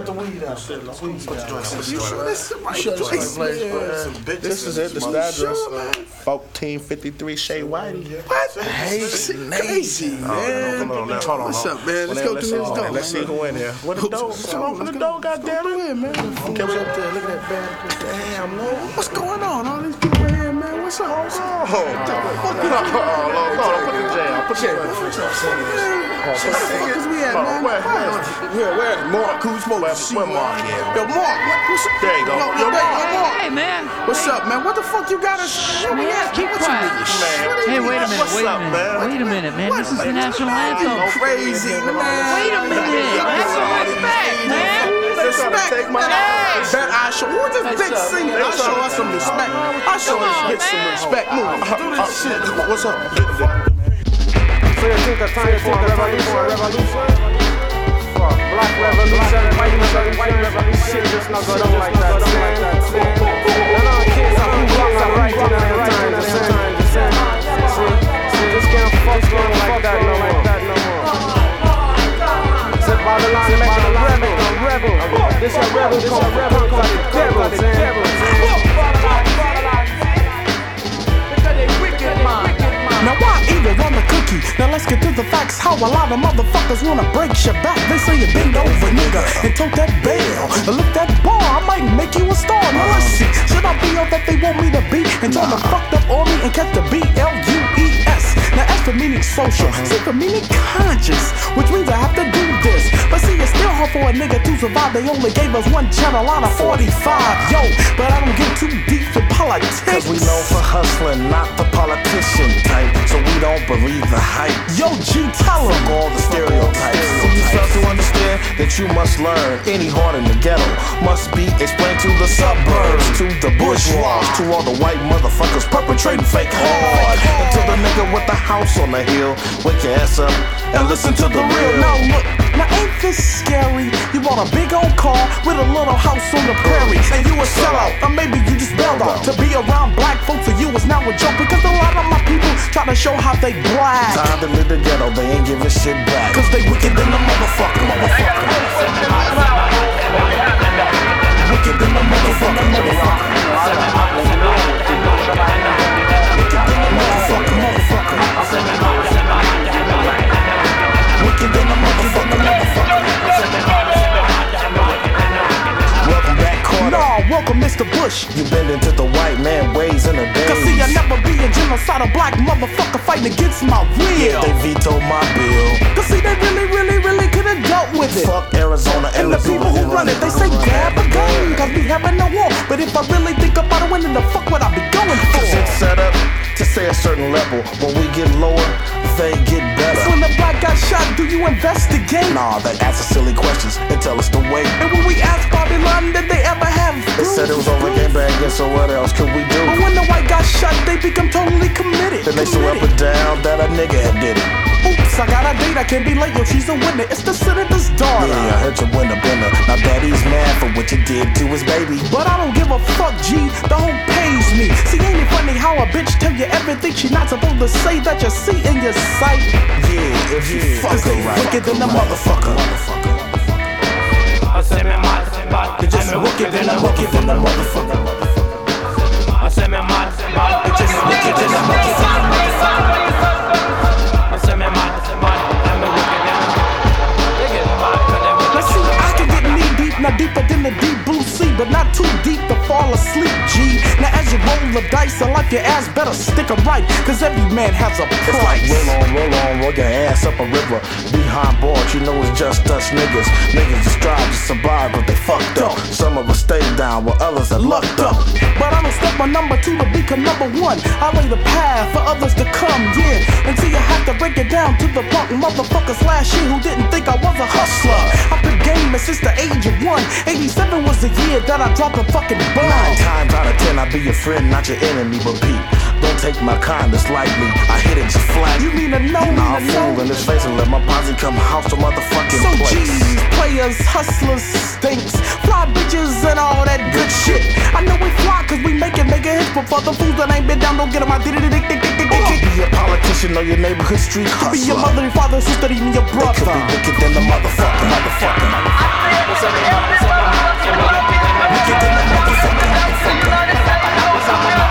the weed out. This is it. This is the address. 1453 Shea Whitey. What? Hey, crazy, man. What's up, man? Let's go through this door. Let's see who in here. What the dough? Come on, the dough, goddamn it, man. Okay, what's up there? Look at that bad. Damn, Lord. What's going on? All these people here, man. What's up? Put the jail. Put the jail. Where's we at, man? Where's Mark? Who's supposed to Where Mark is? Yo, Mark. There you go. Yo, Mark. Hey, man. What's up, man? What the fuck you got us? Where we at? Keep quiet. Hey, wait a minute. Wait a minute, man. This is the national anthem. Crazy, man. Wait a minute. Have some respect, man. Respect. Bet I show. Who's this big singer? I show us some respect. I show us bitch some respect. Move. Do this shit. What's up? So you think the time for a revolution? Black revolution, white revolution, shit just not going on like that. No, kids are wrong and right in the time. See, this can't fuck going like that no more. Said Babylon, make a rebel. This a rebel called rebel cause the devil. Now why either on the cookie? Now let's get to the facts. How a lot of motherfuckers wanna break your back. They say you bend over, nigga, and tote that bell. Look that bar, I might make you a star. Now let's see, should I be all that they want me to be and try to fuck up on me and catch the BLUES? Now S for meaning social, C for meaning conscious, which means I have to do this. But see, it's still hard for a nigga to survive. They only gave us one channel out of 45, yo. But I don't get too deep in politics. Cause we known for hustling, not the politician type. So we don't believe the hype. Yo, G, tell them all the stereotypes. So you start to understand that you must learn. Any heart in the ghetto must be explained to the suburbs, to the bourgeois, to all the white motherfuckers perpetrating fake hard. To the nigga with the house on the hill, wake your ass up and listen to the real. Now look, now ain't this scary? You bought a big old car with a little house on the prairie, and you a sellout, or maybe you just bailed out. To be around black folks for you is now a joke, because a lot of my people try to show how they black. Time to live the ghetto, they ain't giving shit back. Cause they wicked than the motherfucker. Wicked than the motherfucker. Wicked than the motherfucker. Welcome back, Carter. Nah, welcome, Mr. Bush. You bend into the white man ways in a day. Cause see, I never be a genocidal black motherfucker fighting against my will. Yeah, they vetoed my bill. Cause see, they really could've dealt with it. Fuck Arizona and the people who run it. They say grab a gun, cause we having no war. But if I really think about it, when in the fuck would I be going for? Cause it's set up to stay a certain level. When we get lower, they get better. So when the black got shot, do you investigate? Nah, they answer silly questions and tell us to wait. And when we asked Babylon, did they ever have They said it was over game banging, so what else could we do? But when the white got shot, they become totally committed. Then they so up and down that a nigga had did it. Oops, I got a date, I can't be late, yo, she's a winner. It's the senator's daughter. Yeah, I heard you win a bender. Now daddy's mad for what you did to his baby. But I don't give a fuck, G, the whole pays me. See, ain't it funny how a bitch tell you everything she not supposed to say that you see in your sight? Yeah, if you fuck her right. Wicked than the motherfucker. I say me mad, they just wicked than the motherfucker. I say me mad, they just wicked than the motherfucker. I say me mad, I'm a wicked than. They get mad, let's see, I can get knee deep, now deeper than the deep blue sea, but not too deep to fall asleep, G. Now as you roll the dice, I like your ass better stick 'em right, cause every man has a price. It's like roll your ass up a river. Behind bars, you know it's just us niggas. Niggas just strive to survive, but they fucked up. Some of us stay down while others are lucked up. But I don't step my number 2 to become number 1. I lay the path for others to come, yeah. Until you have to break it down to the punk motherfuckers last year who didn't think I was a hustler. I've been gaming since the age of 1. 87 was times a year that I drop a fucking bomb. 9 times out of 10 I be your friend, not your enemy. But Pete, don't take my kindness lightly. I hit it just flat. You mean to know, Nah, I'm fooling this face and let my posse come house to motherfucking so place. G's, players, hustlers, stinks, fly bitches and all that good shit. I know we fly cause we make hits, but for the fools that ain't been down, don't get them out. Be a politician or your neighborhood street hustler. Be your mother, your father, sister, even your brother. It could be wicked than the motherfucker. Wicked than the motherfucker.